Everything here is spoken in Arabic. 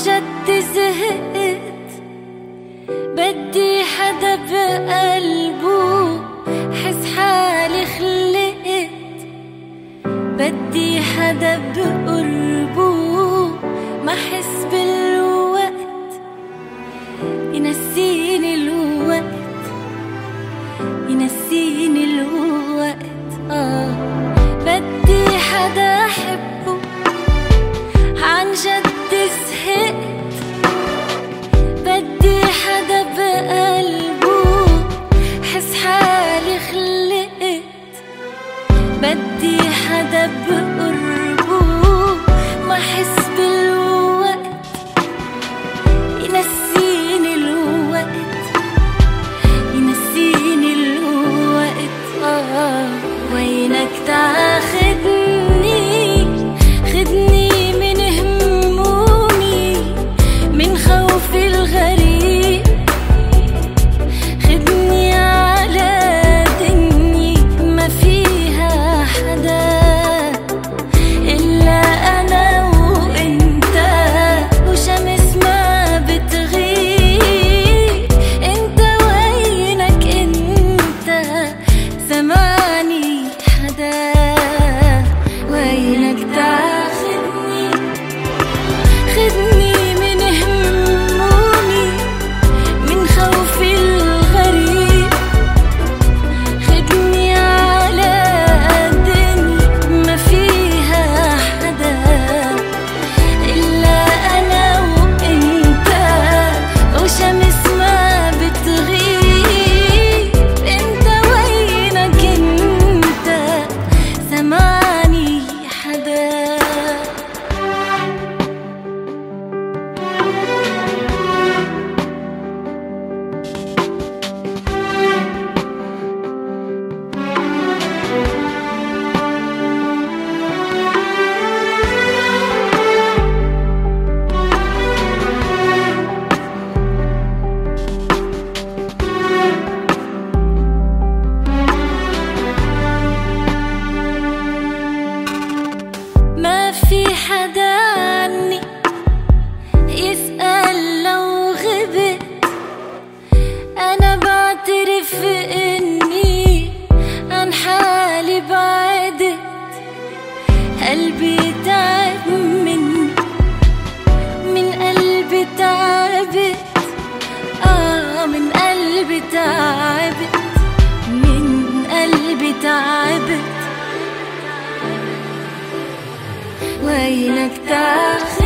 جد زهقت، بدي حدا بقلبه حس حالي خلقت، بدي حدا بقربه ما حس بالوقت، ينسيني الوقت، ينسيني الوقت. بدي حدا أحبه عن جد زهقت، بدي حدا بقلبه حس حالي خلقت، بدي حدا بقربه ما حس بالوقت، ينسيني الوقت، ينسيني الوقت. وينك تاخدني، خدني من همومي، من خوفي الغريب، خدني على دنيا ما فيها حدا إلا أنا وإنت، وشمس ما بتغيب. إنت وينك إنت، زماني حدا. وينك تاخدني، خدني من همومي، من خوفي الغريب، خدني على دنيا ما فيها حدا إلا أنا وإنت، وشمس ما بتغيب. إنت وينك إنت، زماني حدا. ما في حدا عني يسأل لو غبت، أنا بعترف إني عن حالي بعدت. قلبي تعب مني، من قلبي تعبت، من قلبي تعبت، من قلبي تعبت. وينك تاخدني،